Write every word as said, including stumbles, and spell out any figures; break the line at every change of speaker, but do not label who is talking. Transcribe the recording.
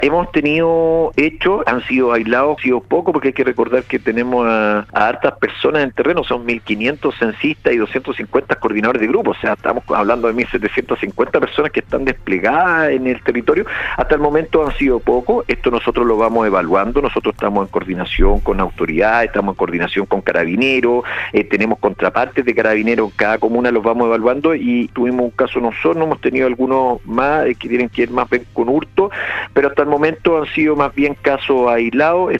Hemos tenido hechos, han sido aislados, han sido pocos, porque hay que recordar que tenemos a, a hartas personas en terreno, son mil quinientos censistas y doscientos cincuenta coordinadores de grupo, o sea, estamos hablando de mil setecientas cincuenta personas que están desplegadas en el territorio. Hasta el momento han sido pocos, esto nosotros lo vamos evaluando, nosotros estamos en coordinación con autoridades, estamos en coordinación con carabineros, eh, tenemos contrapartes de carabineros en cada comuna, los vamos evaluando, y tuvimos un caso nosotros, hemos tenido algunos más eh, que tienen que ir más bien con hurto, pero hasta el momento han sido más bien casos aislados.